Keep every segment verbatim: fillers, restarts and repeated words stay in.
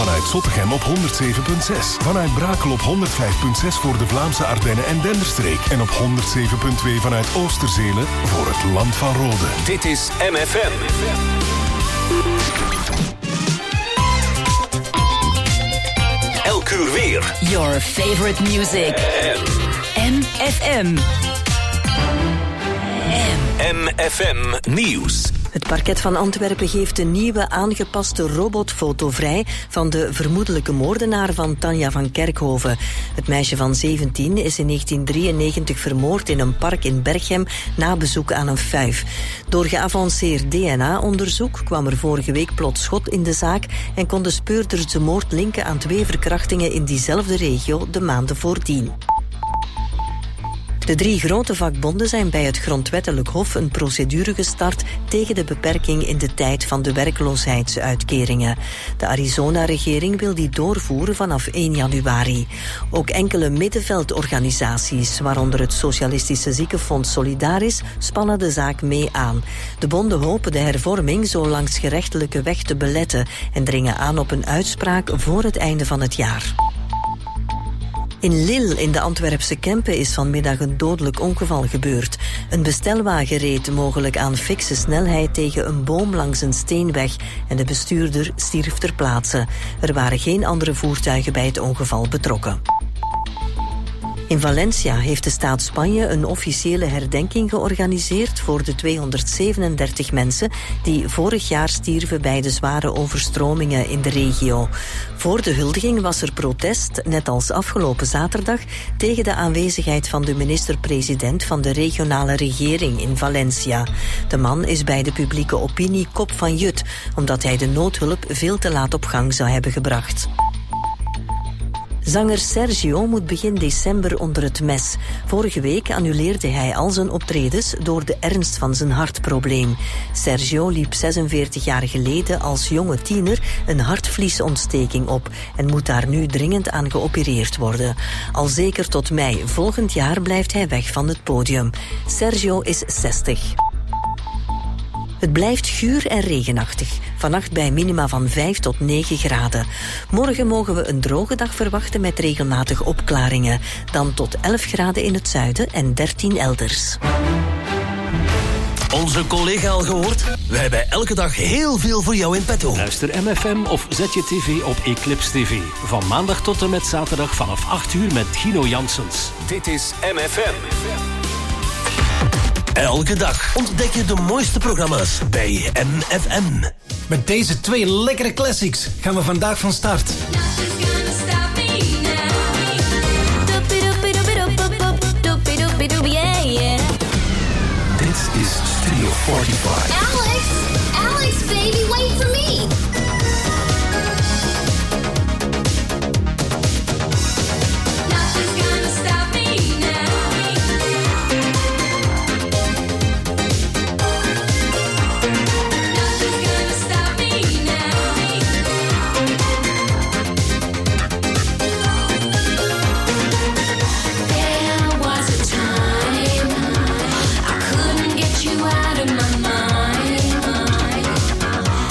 Vanuit Zottegem op honderd zeven komma zes. Vanuit Brakel op honderd vijf komma zes voor de Vlaamse Ardennen en Denderstreek. En op honderd zeven komma twee vanuit Oosterzelen voor het Land van Rode. Dit is M F M. Elk uur weer. Your favorite music. M F M. M F M Nieuws. Het parket van Antwerpen geeft een nieuwe aangepaste robotfoto vrij van de vermoedelijke moordenaar van Tanja van Kerkhoven. Het meisje van zeventien is in negentien drieënnegentig vermoord in een park in Berchem na bezoek aan een fuif. Door geavanceerd D N A-onderzoek kwam er vorige week plots schot in de zaak en konden speurders de moord linken aan twee verkrachtingen in diezelfde regio de maanden voordien. De drie grote vakbonden zijn bij het Grondwettelijk Hof een procedure gestart tegen de beperking in de tijd van de werkloosheidsuitkeringen. De Arizona-regering wil die doorvoeren vanaf één januari. Ook enkele middenveldorganisaties, waaronder het Socialistische Ziekenfonds Solidaris, spannen de zaak mee aan. De bonden hopen de hervorming zo langs gerechtelijke weg te beletten en dringen aan op een uitspraak voor het einde van het jaar. In Lille in de Antwerpse Kempen is vanmiddag een dodelijk ongeval gebeurd. Een bestelwagen reed mogelijk aan fikse snelheid tegen een boom langs een steenweg en de bestuurder stierf ter plaatse. Er waren geen andere voertuigen bij het ongeval betrokken. In Valencia heeft de staat Spanje een officiële herdenking georganiseerd voor de tweehonderdzevenendertig mensen die vorig jaar stierven bij de zware overstromingen in de regio. Voor de huldiging was er protest, net als afgelopen zaterdag, tegen de aanwezigheid van de minister-president van de regionale regering in Valencia. De man is bij de publieke opinie kop van jut, omdat hij de noodhulp veel te laat op gang zou hebben gebracht. Zanger Sergio moet begin december onder het mes. Vorige week annuleerde hij al zijn optredens door de ernst van zijn hartprobleem. Sergio liep zesenveertig jaar geleden als jonge tiener een hartvliesontsteking op en moet daar nu dringend aan geopereerd worden. Al zeker tot mei volgend jaar blijft hij weg van het podium. Sergio is zestig. Het blijft guur en regenachtig. Vannacht bij minima van vijf tot negen graden. Morgen mogen we een droge dag verwachten met regelmatig opklaringen. Dan tot elf graden in het zuiden en dertien elders. Onze collega al gehoord? Wij hebben elke dag heel veel voor jou in petto. Luister M F M of zet je tv op Eclipse T V. Van maandag tot en met zaterdag vanaf acht uur met Gino Janssens. Dit is M F M. Elke dag ontdek je de mooiste programma's bij M F M. Met deze twee lekkere classics gaan we vandaag van start. Dit is Studio vijfenveertig. Alex, Alex, baby, wait for me. Out of my mind.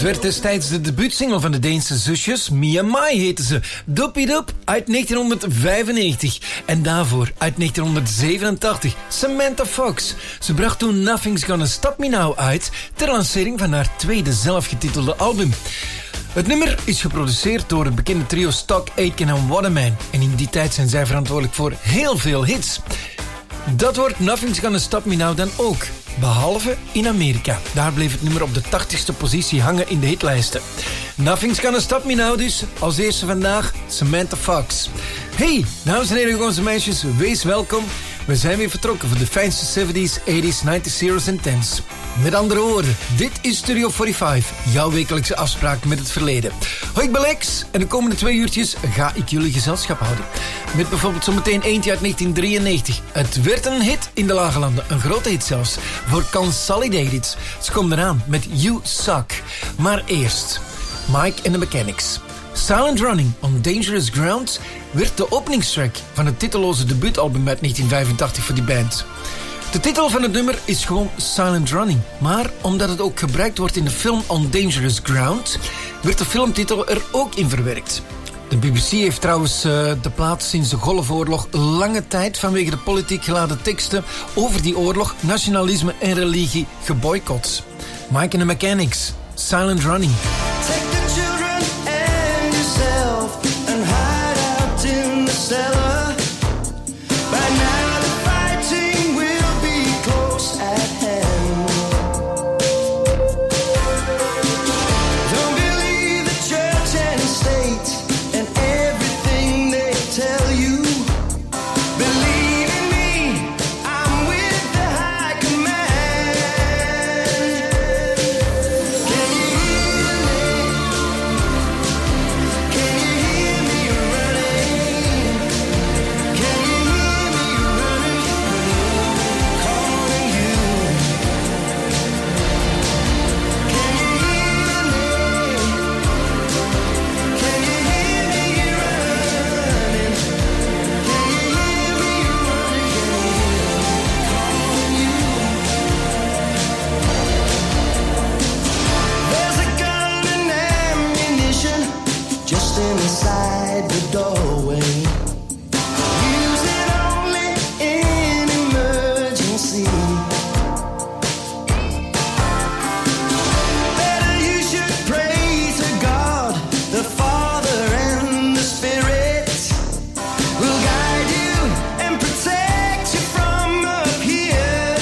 werd destijds de debuutsingle van de Deense zusjes. Me and My heette ze. Doopie-doop uit negentien vijfennegentig. En daarvoor uit negentien zevenentachtig Samantha Fox. Ze bracht toen Nothing's Gonna Stop Me Now uit ter lancering van haar tweede zelfgetitelde album. Het nummer is geproduceerd door het bekende trio Stock, Aitken en Waterman. En in die tijd zijn zij verantwoordelijk voor heel veel hits. Dat wordt Nothing's Gonna Stop Me Now dan ook. Behalve in Amerika. Daar bleef het nummer op de tachtigste positie hangen in de hitlijsten. Nothing's Gonna Stop Me Now dus. Als eerste vandaag Samantha Fox. Hey, dames en heren, jongens en meisjes, wees welkom. We zijn weer vertrokken voor de fijnste zeventies, tachtiger, negentig, zero's en tens. Met andere woorden, dit is Studio vijfenveertig, jouw wekelijkse afspraak met het verleden. Hoi, ik ben Lex en de komende twee uurtjes ga ik jullie gezelschap houden. Met bijvoorbeeld zometeen eentje uit negentien drieënnegentig. Het werd een hit in de Lage Landen, een grote hit zelfs, voor Consolidated. Ze komen eraan met You Suck. Maar eerst, Mike and the Mechanics. Silent Running on Dangerous Ground werd de openingstrack van het titelloze debuutalbum uit negentien vijfentachtig voor die band. De titel van het nummer is gewoon Silent Running, maar omdat het ook gebruikt wordt in de film On Dangerous Ground, werd de filmtitel er ook in verwerkt. De B B C heeft trouwens uh, de plaat sinds de Golfoorlog lange tijd vanwege de politiek geladen teksten over die oorlog, nationalisme en religie geboycott. Mike and the Mechanics, Silent Running. And hide out in the cellar. By now the fighting will be close at hand. Don't believe the church and state and everything they tell you. Believe in me, I'm with the high command. Can you hear me? Can you hear me running? Can you hear me running? Calling you. Can you hear me? Can you hear me running? Can you hear me running? Calling you. There's a gun and ammunition just inside the doorway. Use it only in emergency. Better you should pray to God, the Father and the Spirit will guide you and protect you from up here.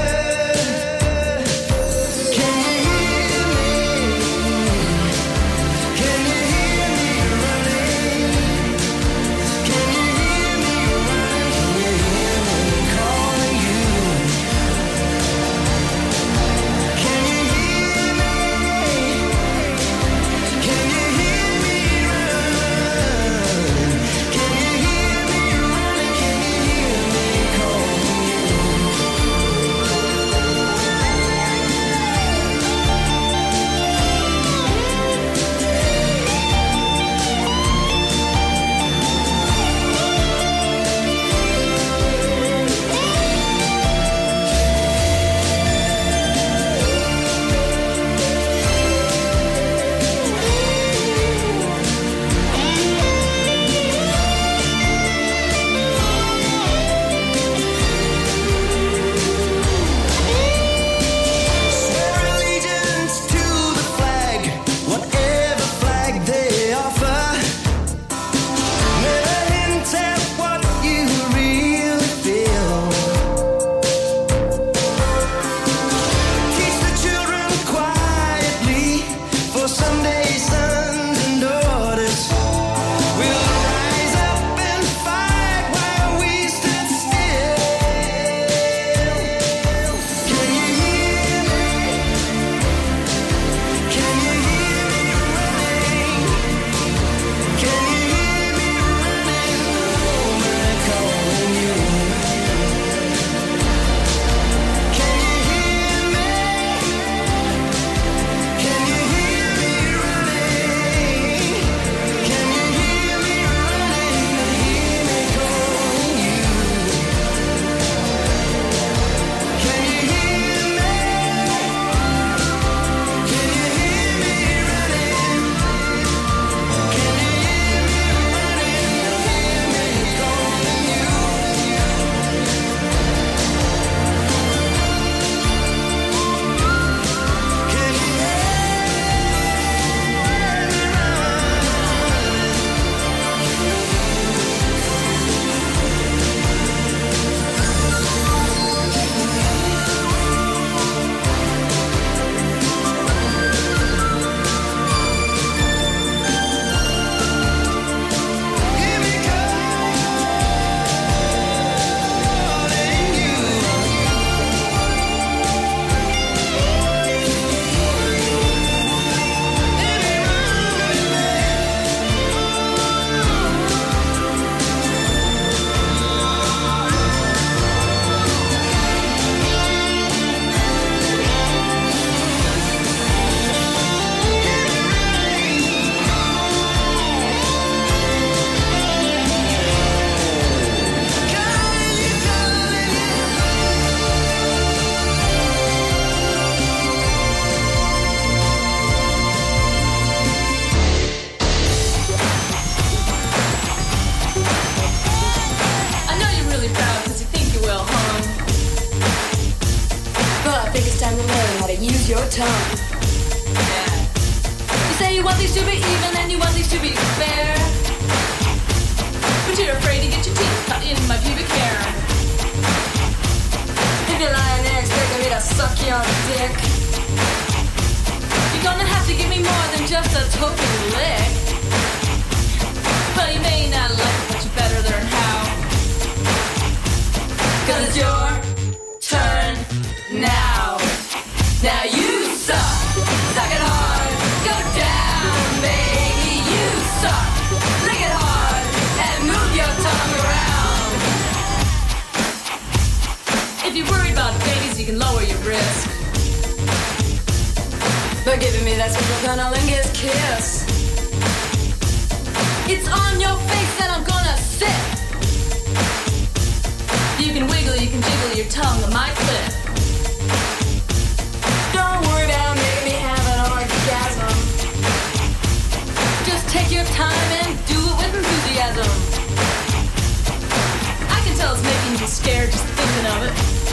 Can you hear me? Can you hear me running? use your tongue. Yeah. You say you want these to be even and you want these to be fair, but you're afraid to get your teeth cut in my pubic hair. If you're lying there expecting me to suck your dick, you're gonna have to give me more than just a token lick. Well, you may not like it, but you better learn how. Cause it's your turn now. Now you suck. Suck it hard. Go down, baby. You suck. Lick it hard and move your tongue around. If you're worried about babies, you can lower your risk by giving me that simple cunnilingus kiss. It's on your face that I'm gonna sit. You can wiggle, you can jiggle your tongue on my clit. Don't worry about making me have an orgasm. Just take your time and do it with enthusiasm. I can tell it's making you scared just thinking of it,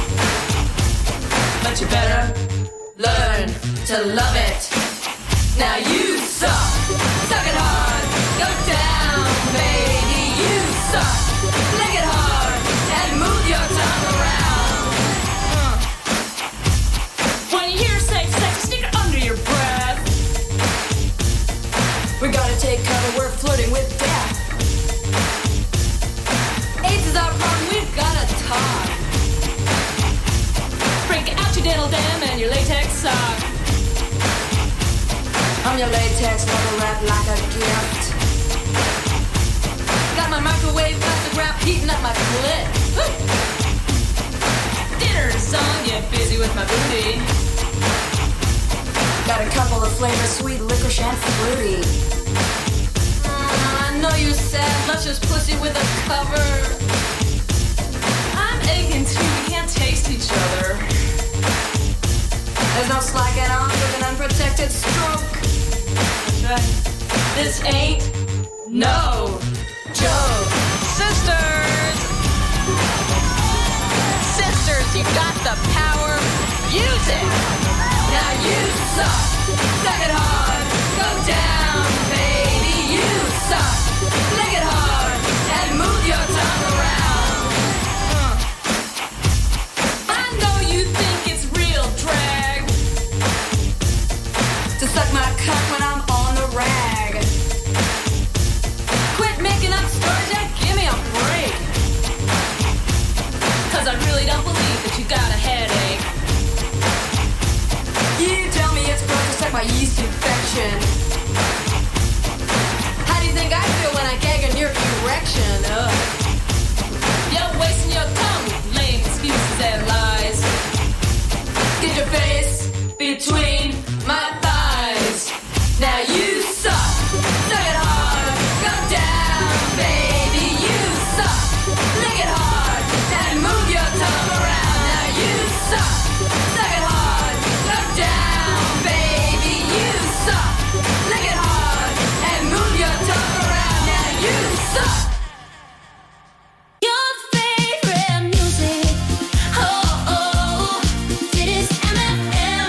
but you better learn to love it. Now you suck. Suck it hard. Go down, baby. You suck. Lick it hard and move your tongue around. Uh. When you hear safe sex, stick it under your breath. We gotta take cover, we're flirting with death. AIDS is our problem, we've gotta talk. Break out your dental dam and your latex sock. I'm your latex bubble wrap like a gift. Got my microwave plastic wrap heating up my clit. Woo! Dinner's on, get busy with my booty. Got a couple of flavors, sweet, licorice, and fruity. Mm, I know you said luscious pussy with a cover. I'm aching too, we can't taste each other. There's no slacking on with an unprotected stroke. That's right. This ain't no joke. Sisters! Sisters, you got the power. Use it! Now you suck. Suck it hard. Go down, baby. You suck. Lick it hard and move your tongue around. Uh. I know you think it's real drag to suck my cock when I'm on the rag. Quit making up stories and give me a break. Cause I really don't believe that you got a headache. You tell me it's gross to suck my yeast infection. How do you think I feel when I gag in your erection? Ugh. You're wasting your tongue with lame excuses and lies. Get your face between my thighs. Now you suck. Suck it hard. Go down, baby. You suck. Lick it hard and move your tongue around. Now you suck. Suck it hard. Go down, baby. You suck. Lick it hard and move your tongue around. Now you suck. Your favorite music. Oh, oh. Dit is M F M.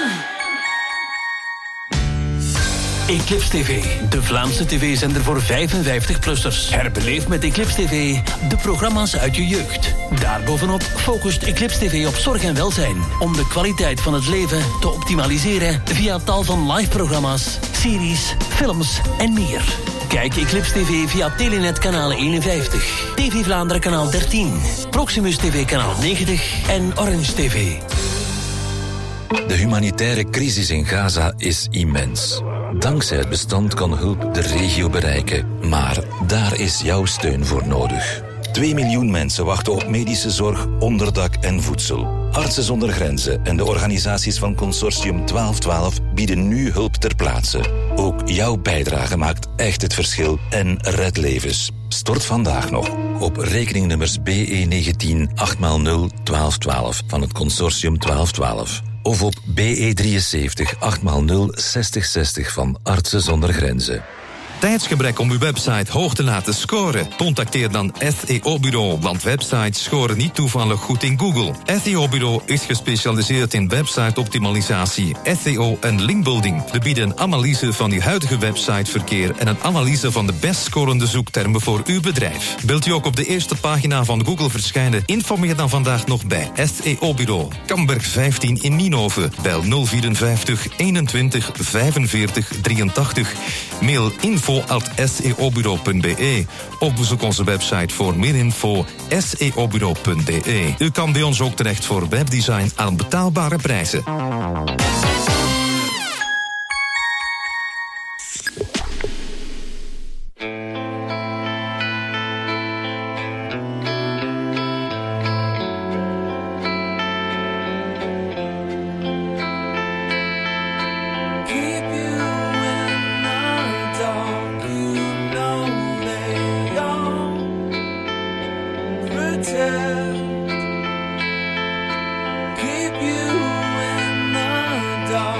Eclipse T V, de Vlaamse tv-zender voor vijfenvijftig-plussers. Herbeleef met Eclipse T V de programma's uit je jeugd. Daarbovenop focust Eclipse T V op zorg en welzijn, om de kwaliteit van het leven te optimaliseren via tal van live-programma's, series, films en meer. Kijk Eclipse T V via Telenet kanaal eenenvijftig, T V Vlaanderen kanaal dertien, Proximus T V kanaal negentig en Orange T V. De humanitaire crisis in Gaza is immens. Dankzij het bestand kan hulp de regio bereiken, maar daar is jouw steun voor nodig. Twee miljoen mensen wachten op medische zorg, onderdak en voedsel. Artsen zonder Grenzen en de organisaties van Consortium twaalf twaalf bieden nu hulp ter plaatse. Ook jouw bijdrage maakt echt het verschil en redt levens. Stort vandaag nog op rekeningnummers B E negentien acht maal nul twaalf twaalf van het Consortium twaalf twaalf. Of op B E drieënzeventig acht maal nul zestig zestig van Artsen zonder Grenzen. tijdsgebrek om uw website hoog te laten scoren? Contacteer dan S E O-bureau, want websites scoren niet toevallig goed in Google. S E O-bureau is gespecialiseerd in website-optimalisatie, S E O en linkbuilding. We bieden een analyse van uw huidige websiteverkeer en een analyse van de best scorende zoektermen voor uw bedrijf. Wilt u ook op de eerste pagina van Google verschijnen? Informeer dan vandaag nog bij S E O-bureau. Kamberg vijftien in Nienhoven. Bel nul vierenvijftig eenentwintig vijfenveertig drieëntachtig. Mail info at s e o bureau punt b e. Ook bezoek onze website voor meer info s e o bureau punt b e. U kan bij ons ook terecht voor webdesign aan betaalbare prijzen. Keep you in the dark.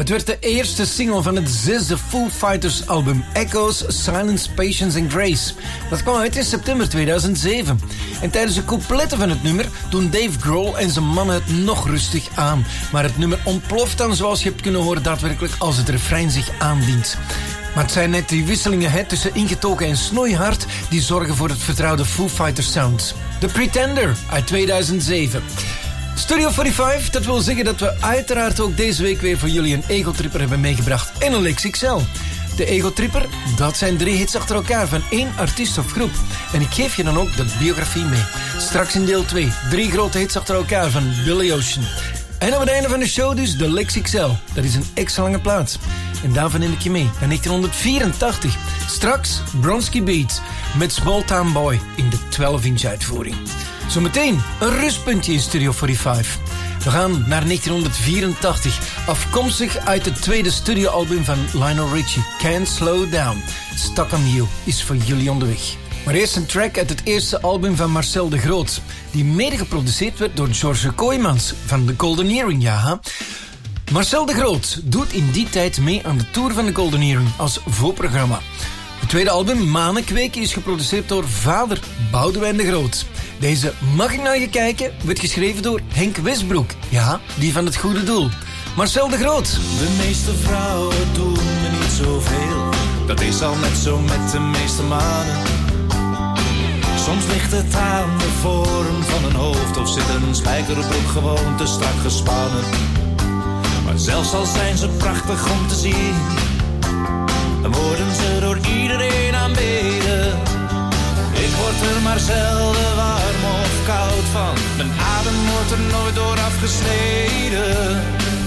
Het werd de eerste single van het zesde Foo Fighters album Echoes, Silence, Patience and Grace. Dat kwam uit in september tweeduizend zeven. En tijdens de coupletten van het nummer doen Dave Grohl en zijn mannen het nog rustig aan. Maar het nummer ontploft dan, zoals je hebt kunnen horen, daadwerkelijk als het refrein zich aandient. Maar het zijn net die wisselingen he, tussen ingetogen en snoeihard die zorgen voor het vertrouwde Foo Fighters sound. The Pretender uit tweeduizend zeven. Studio vijfenveertig, dat wil zeggen dat we uiteraard ook deze week weer voor jullie een Ego-tripper hebben meegebracht en een Lex X L. De Ego-tripper, dat zijn drie hits achter elkaar van één artiest of groep. En ik geef je dan ook de biografie mee. Straks in deel twee, drie grote hits achter elkaar van Billy Ocean. En op het einde van de show dus de Lex X L. Dat is een extra lange plaats. En daarvan neem ik je mee naar negentien vierentachtig. Straks Bronski Beat met Small Town Boy in de twaalf inch uitvoering. Zometeen een rustpuntje in Studio vijfenveertig. We gaan naar negentien vierentachtig, afkomstig uit het tweede studioalbum van Lionel Richie, Can't Slow Down. Stuck on You is voor jullie onderweg. Maar eerst een track uit het eerste album van Marcel de Groot, die mede geproduceerd werd door George Kooijmans van The Golden Earring, ja. Marcel de Groot doet in die tijd mee aan de tour van The Golden Earring als voorprogramma. Het tweede album, Manenkweken, is geproduceerd door vader Boudewijn de Groot. Deze Mag ik naar je kijken werd geschreven door Henk Westbroek. Ja, die van het goede doel. Marcel de Groot. De meeste vrouwen doen me niet zoveel. Dat is al net zo met de meeste mannen. Soms ligt het aan de vorm van een hoofd of zit een spijkerbroek gewoon te strak gespannen. Maar zelfs al zijn ze prachtig om te zien, dan worden ze door iedereen aanbeden. Ik word er maar zelden warm of koud van. Mijn adem wordt er nooit door afgesneden.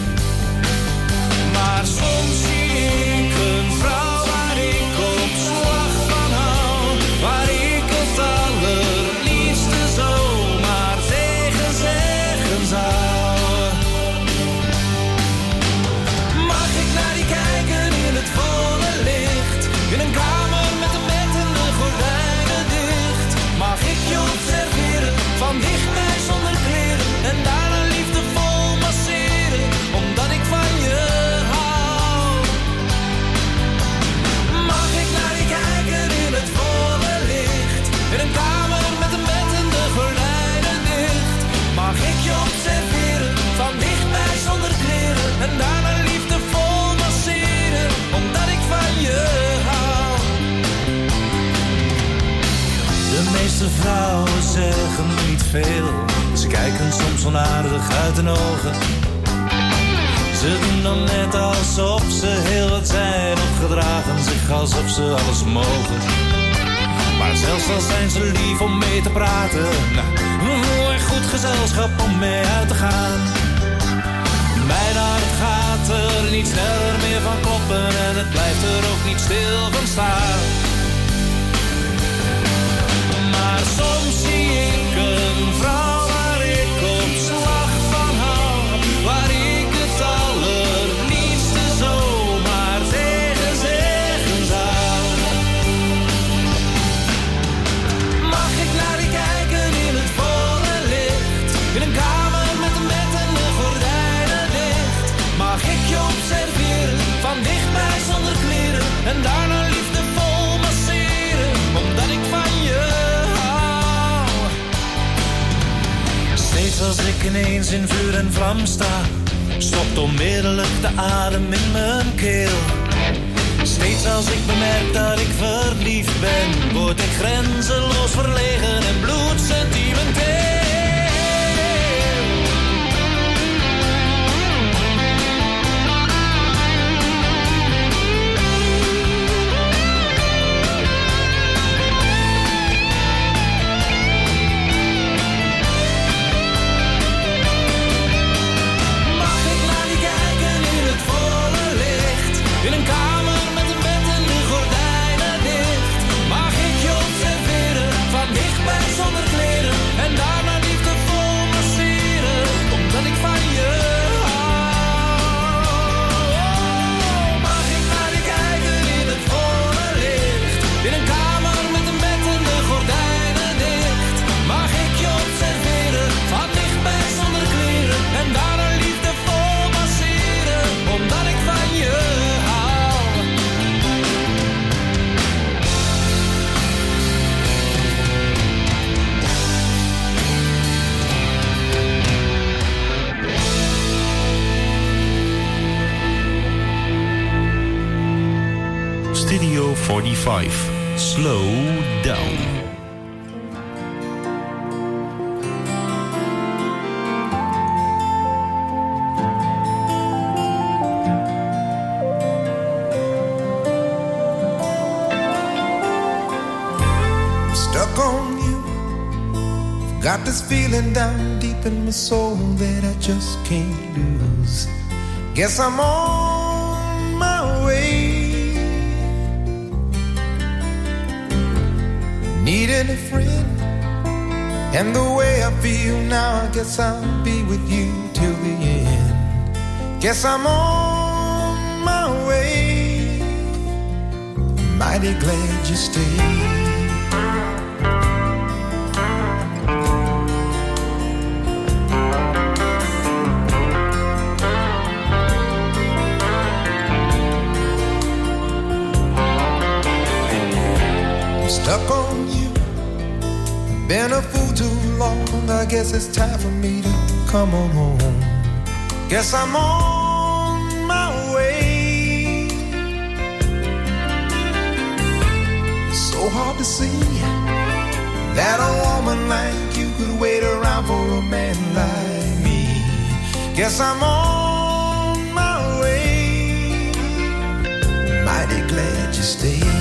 Maar soms zie ik een vrouw waar ik op slag van hou, waar ik het allerliefste zomaar tegen zeggen zou. Mag ik naar die kijken in het volle licht, in een kamer met een bed en de gordijnen dicht? Mag ik je observeren van dichtbij zonder kleren en daarna liefdevol masseren, omdat ik van je hou? Mag ik naar je kijken in het volle licht, in een kamer met een bed en de gordijnen dicht? Mag ik je observeren van dichtbij zonder kleren en daarna liefdevol masseren, omdat ik van je hou? De meeste vrouwen zeggen niet veel. Ze kijken soms onaardig uit hun ogen. Ze doen dan net alsof ze heel wat zijn, of gedragen zich alsof ze alles mogen. Maar zelfs al zijn ze lief om mee te praten, nou, een goed gezelschap om mee uit te gaan. Mijn hart gaat er niet sneller meer van kloppen en het blijft er ook niet stil van staan. Maar soms zie ik een vrouw waar ik op slag van hou, waar ik het allerliefste zomaar tegen zeggen zou. Mag ik naar die kijken in het volle licht, in een kamer met een bed en de gordijnen dicht? Mag ik je observeren van dichtbij zonder kleren en daarna liefdevol masseren, omdat ik van je hou? Steeds als ik ineens in vuur en vlam sta, stopt onmiddellijk de adem in mijn keel. Steeds als ik bemerk dat ik verliefd ben, word ik grenzeloos verlegen en bloedsentimenteel. In een kamer met een bed en de gordijnen dicht. Mag ik je observeren van dichtbij five. Slow Down. Stuck on you. Got this feeling down deep in my soul that I just can't lose. Guess I'm on my way. Needing a friend, and the way I feel now, I guess I'll be with you till the end. Guess I'm on my way. Mighty glad you stayed. Stuck on you, been a fool too long. I guess it's time for me to come on home. Guess I'm on my way. It's so hard to see that a woman like you could wait around for a man like me. Guess I'm on my way. Mighty glad you stayed.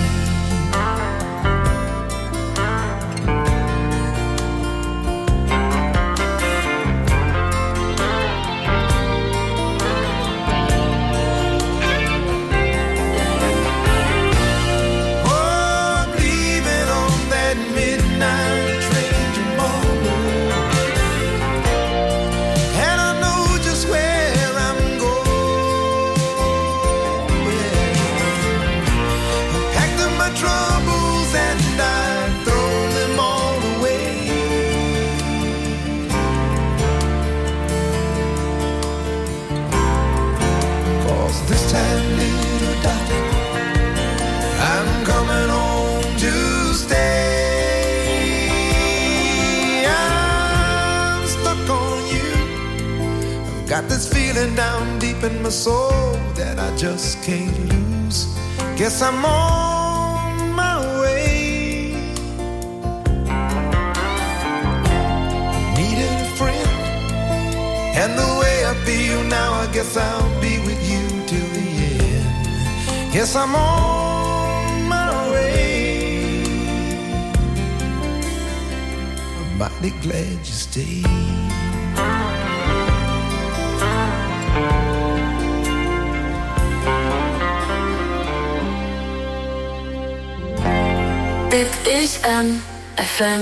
Got this feeling down deep in my soul that I just can't lose. Guess I'm on my way. Needed a friend, and the way I feel now, I guess I'll be with you till the end. Guess I'm on my way. I'm mighty glad you stayed. Dit is M F M.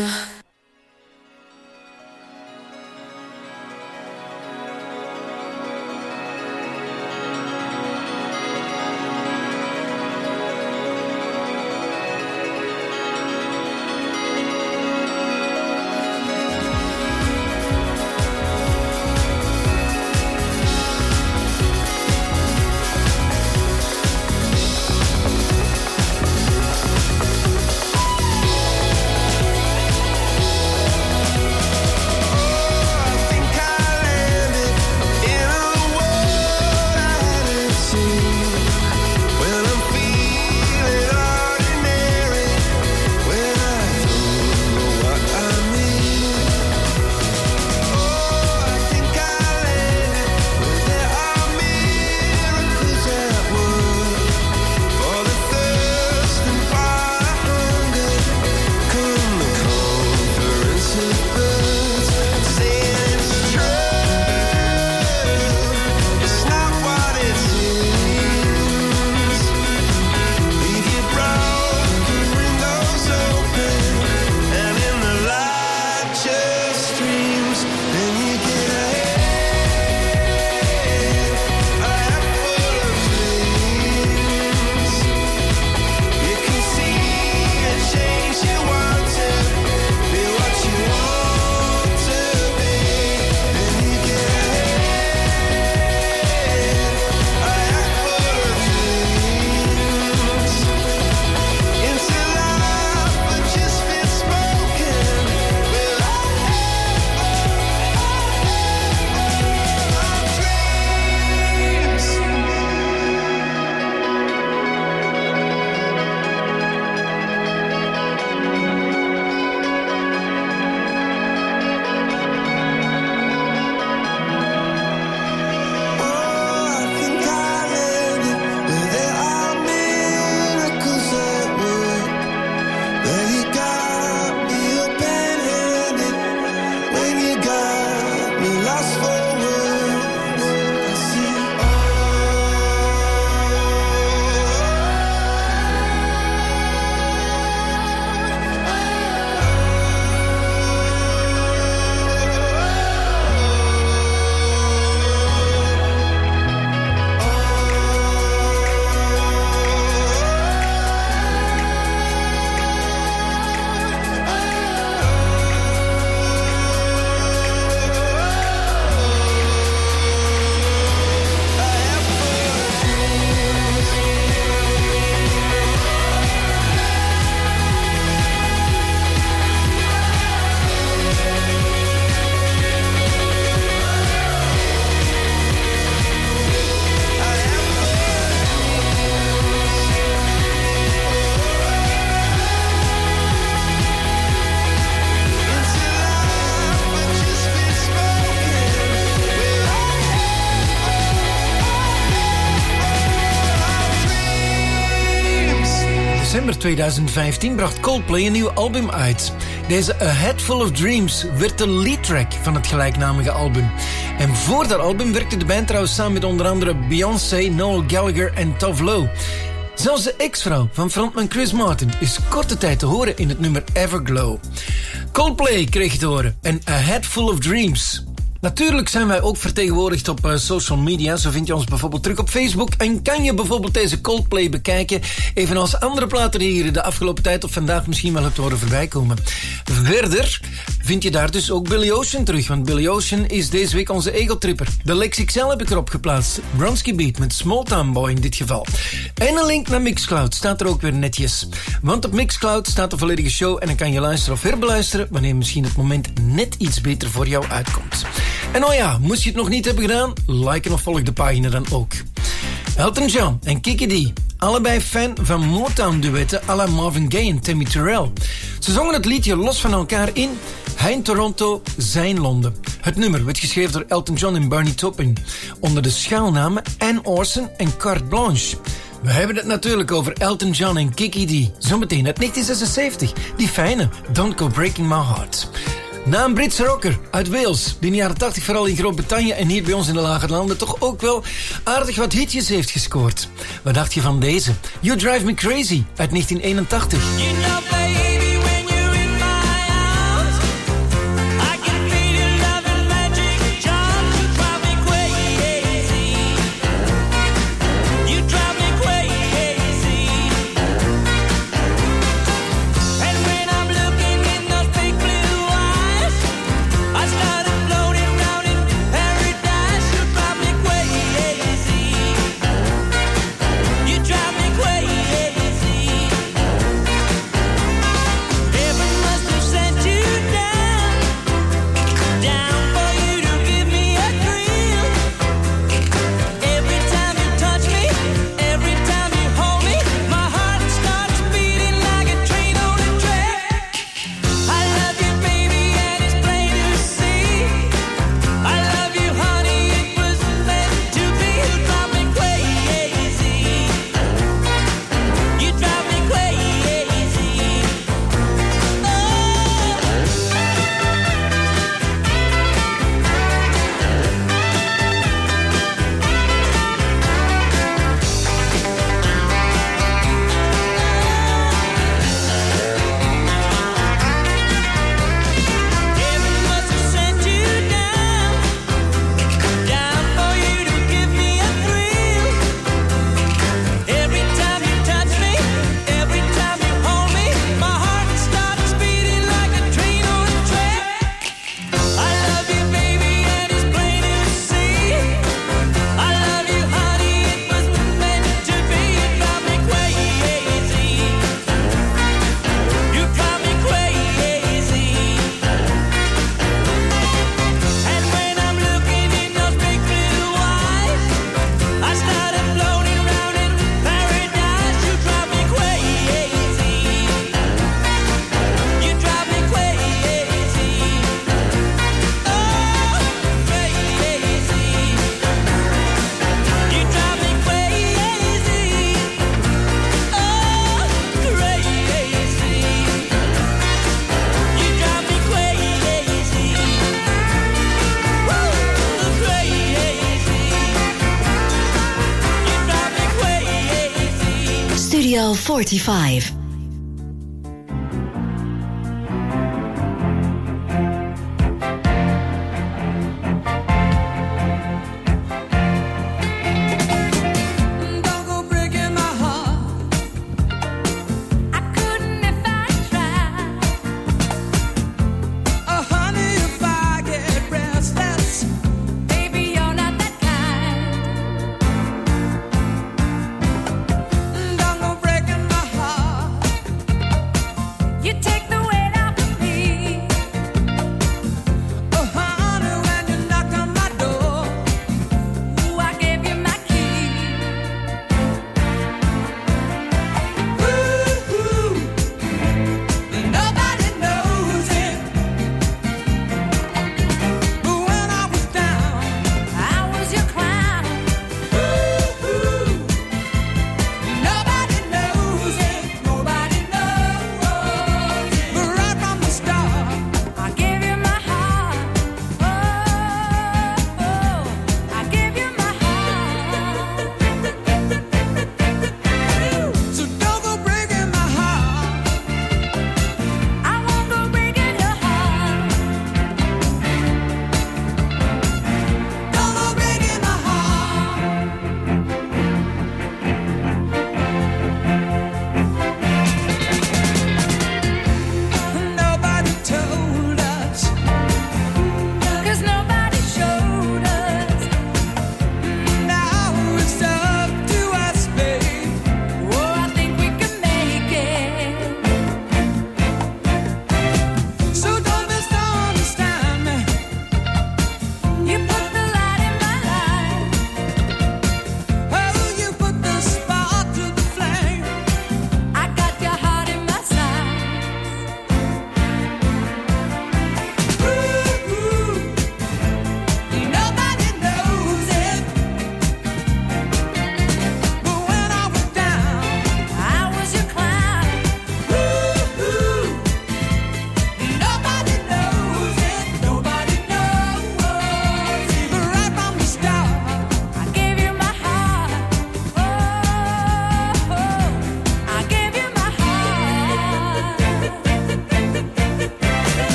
december tweeduizend vijftien bracht Coldplay een nieuw album uit. Deze A Head Full of Dreams werd de leadtrack van het gelijknamige album. En voor dat album werkte de band trouwens samen met onder andere Beyoncé, Noel Gallagher en Tove Lo. Zelfs de ex-vrouw van frontman Chris Martin is korte tijd te horen in het nummer Everglow. Coldplay kreeg je te horen en A Head Full of Dreams. Natuurlijk zijn wij ook vertegenwoordigd op uh, social media. Zo vind je ons bijvoorbeeld terug op Facebook. En kan je bijvoorbeeld deze Coldplay bekijken. Evenals andere platen die hier de afgelopen tijd of vandaag misschien wel hebt horen voorbij komen. Verder vind je daar dus ook Billy Ocean terug. Want Billy Ocean is deze week onze ego-tripper. De Lex X L heb ik erop geplaatst. Bronski Beat met Small Town Boy in dit geval. En een link naar Mixcloud staat er ook weer netjes. Want op Mixcloud staat de volledige show. En dan kan je luisteren of herbeluisteren. Wanneer misschien het moment net iets beter voor jou uitkomt. En oh ja, moest je het nog niet hebben gedaan? Like en of volg de pagina dan ook. Elton John en Kiki D. Allebei fan van Motown-duetten à la Marvin Gaye en Tammy Terrell. Ze zongen het liedje los van elkaar in. Hij in Toronto, zij in Londen. Het nummer werd geschreven door Elton John en Bernie Taupin. Onder de schuilnamen Anne Orson en Carte Blanche. We hebben het natuurlijk over Elton John en Kiki D. Zometeen uit negentien zesenzeventig. Die fijne Don't Go Breaking My Heart. Na een Britse rocker uit Wales, die in de jaren tachtig vooral in Groot-Brittannië en hier bij ons in de Lage Landen toch ook wel aardig wat hitjes heeft gescoord. Wat dacht je van deze? You Drive Me Crazy uit negentien eenentachtig. You know, baby. Studio forty-five. Don't go breaking my heart.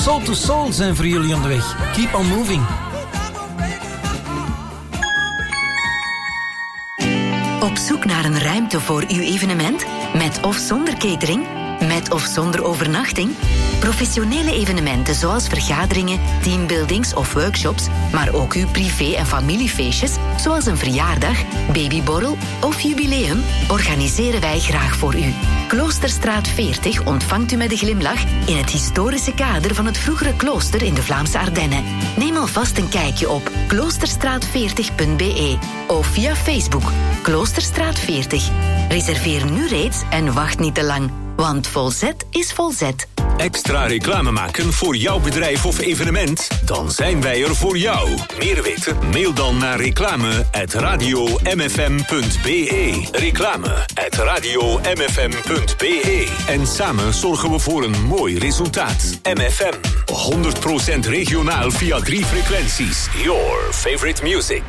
Soul to Soul zijn voor jullie onderweg. Keep on moving. Op zoek naar een ruimte voor uw evenement? Met of zonder catering? Met of zonder overnachting? Professionele evenementen zoals vergaderingen, teambuildings of workshops, maar ook uw privé- en familiefeestjes, zoals een verjaardag, babyborrel of jubileum, organiseren wij graag voor u. Kloosterstraat veertig ontvangt u met een glimlach in het historische kader van het vroegere klooster in de Vlaamse Ardennen. Neem alvast een kijkje op kloosterstraat veertig punt b e of via Facebook Kloosterstraat veertig. Reserveer nu reeds en wacht niet te lang, want volzet is volzet. Extra reclame maken voor jouw bedrijf of evenement? Dan zijn wij er voor jou. Meer weten? Mail dan naar reclame at radio m f m punt b e. Reclame at radio m f m punt b e. En samen zorgen we voor een mooi resultaat. M F M, honderd procent regionaal via drie frequenties. Your favorite music.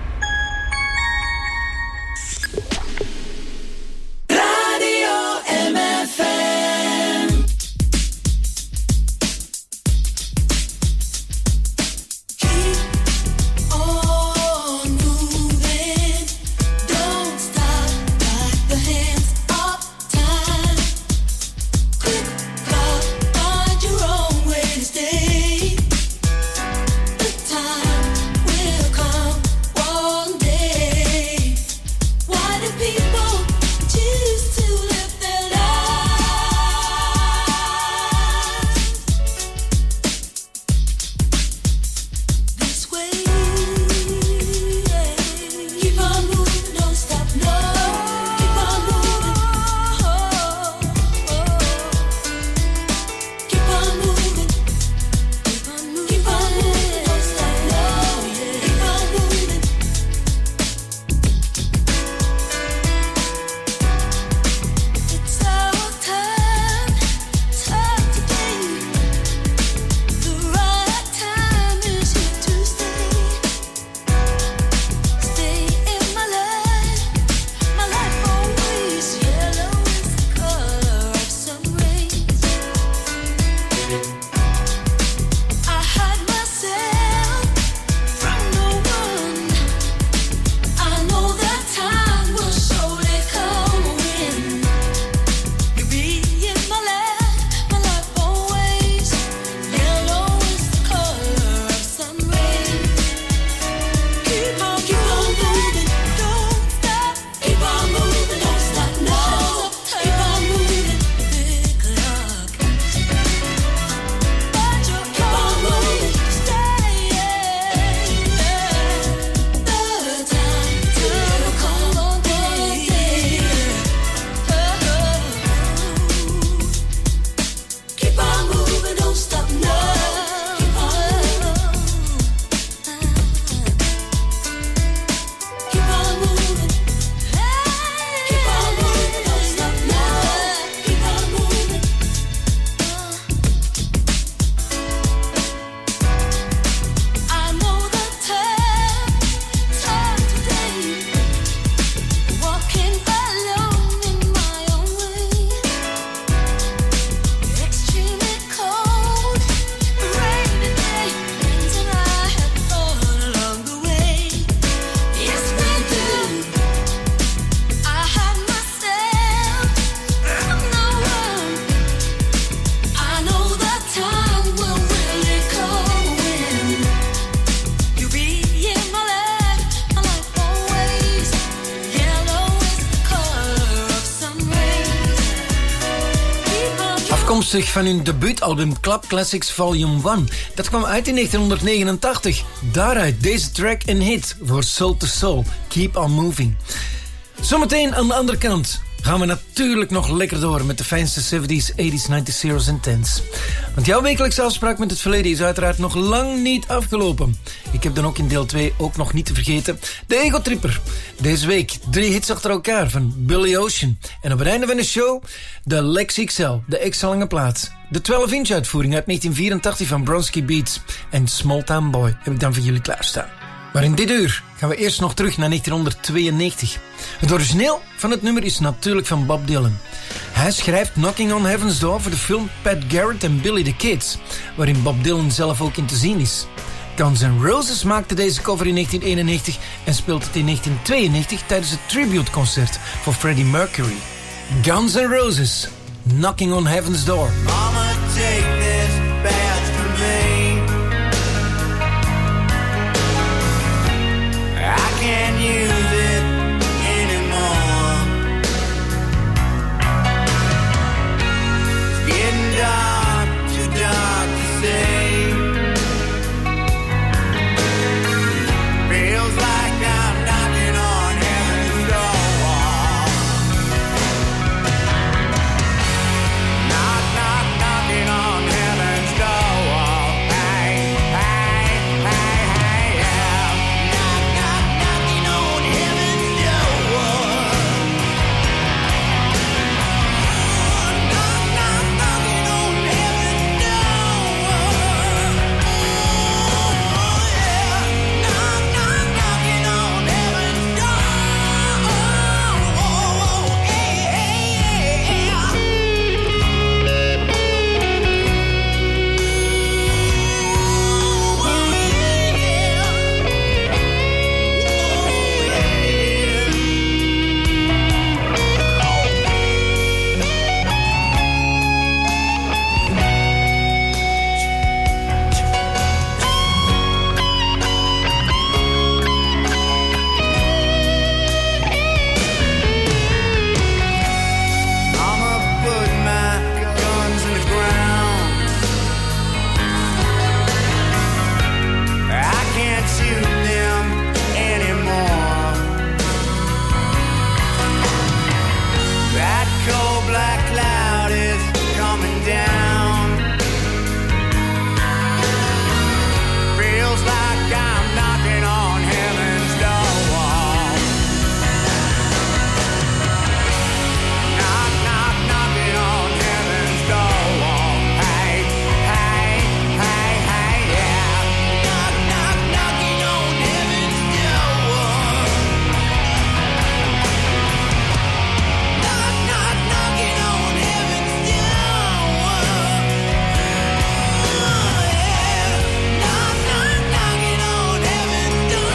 Afkomstig van hun debuutalbum Club Classics Volume één. Dat kwam uit in negentien negenentachtig. Daaruit deze track een hit voor Soul to Soul, Keep on Moving. Zometeen aan de andere kant gaan we natuurlijk nog lekker door met de fijnste zeventies, tachtiger, negentig, zeros en tens. Want jouw wekelijkse afspraak met het verleden is uiteraard nog lang niet afgelopen. Ik heb dan ook in deel twee ook nog niet te vergeten de Ego Tripper. Deze week drie hits achter elkaar van Billy Ocean. En op het einde van de show de Lex X L, de extra lange plaat. De twaalf inch uitvoering uit negentien vierentachtig van Bronski Beats. En Small Town Boy heb ik dan voor jullie klaarstaan. Maar in dit uur gaan we eerst nog terug naar negentien tweeënnegentig. Het origineel van het nummer is natuurlijk van Bob Dylan. Hij schrijft Knocking on Heaven's Door voor de film Pat Garrett en Billy the Kids, waarin Bob Dylan zelf ook in te zien is. Guns N' Roses maakte deze cover in negentien eenennegentig en speelde het in negentien tweeënnegentig tijdens het tributeconcert voor Freddie Mercury. Guns N' Roses, Knocking on Heaven's Door. Mama, take this badge from me. I can't use it anymore. It's getting dark, too dark to see. Feels like I'm knocking on heaven's door. Knock, knock, knocking on heaven's door. Hey, hey, hey, hey, yeah. Knock, knock, knocking on heaven's door. Knock, knock, knocking on heaven's door. Oh, yeah. Knock, knock, knocking on heaven's door. Oh, hey, hey, yeah. I'ma put my guns in the ground. I can't shoot them anymore. That cold black cloud is coming down. Feels like I'm knocking on heaven's door. Knock, knock, knocking on heaven's door. Hey, hey, hey, hey, yeah. Knock, knock, knocking on heaven's door. Knock, knock, knocking on heaven's door. Yeah. Knock, knock, knocking on heaven's door.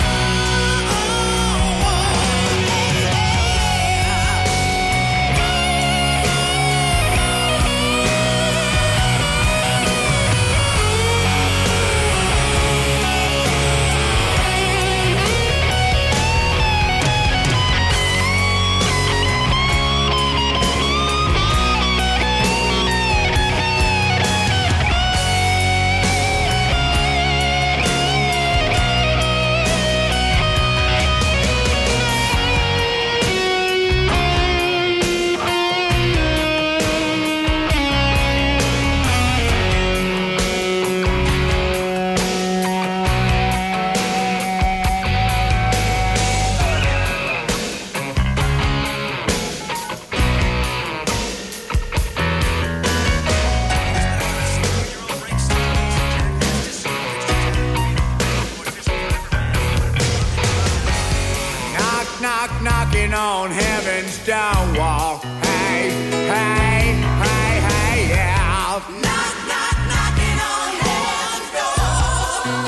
Knock, knock, knocking on heaven's door. Hey, hey, hey, hey, yeah. Knock, knock, knocking on heaven's door.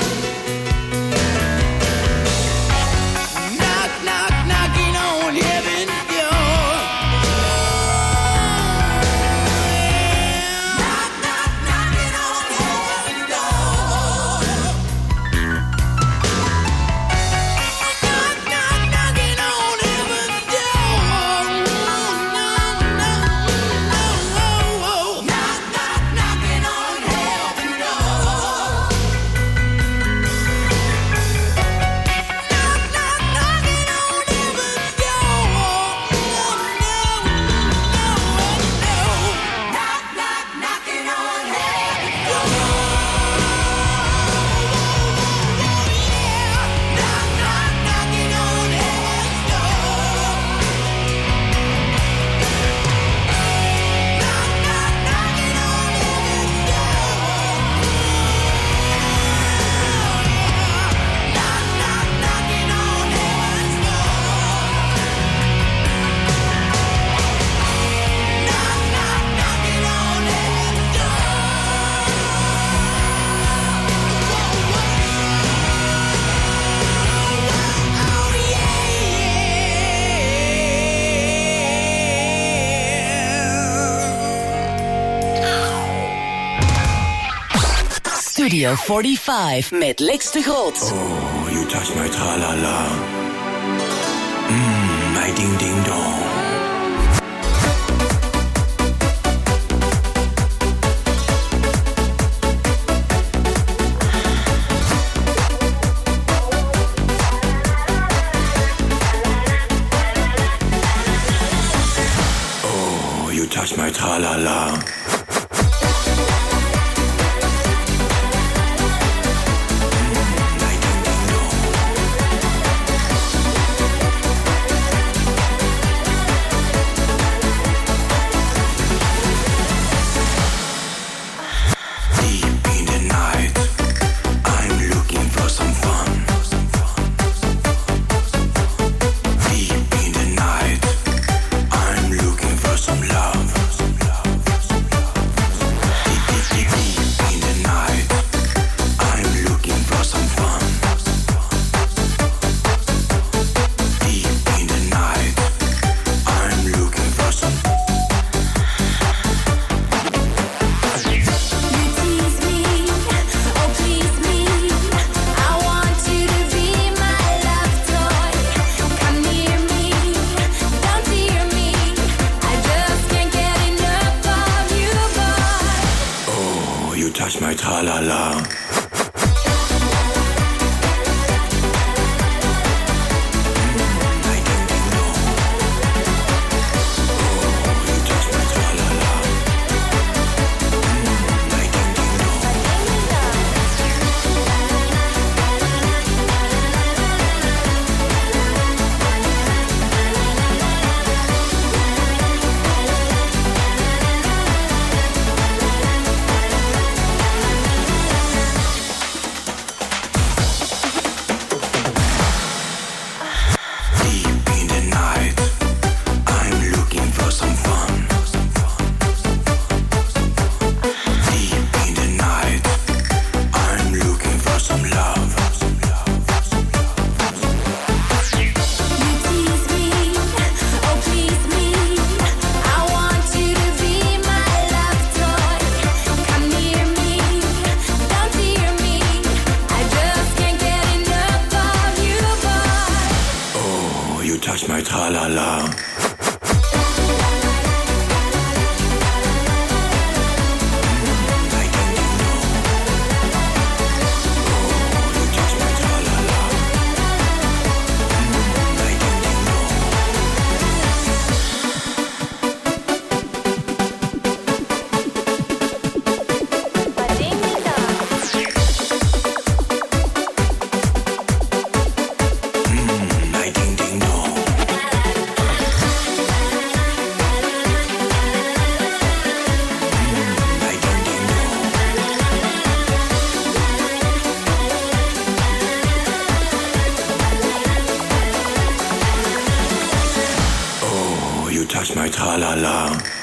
Knock, knock, knocking on heaven's door. Knock, knock, knocking on heaven's door. Knock, knock, knocking on heaven's door. No, no, no, no, no. Knock, knock, knocking Studio vijfenveertig met Lex de Groot. Oh, you touch my tra-la-la. Mmm, my ding-ding-dong. Oh, you touch my tra-la-la. Touch my tra-la-la.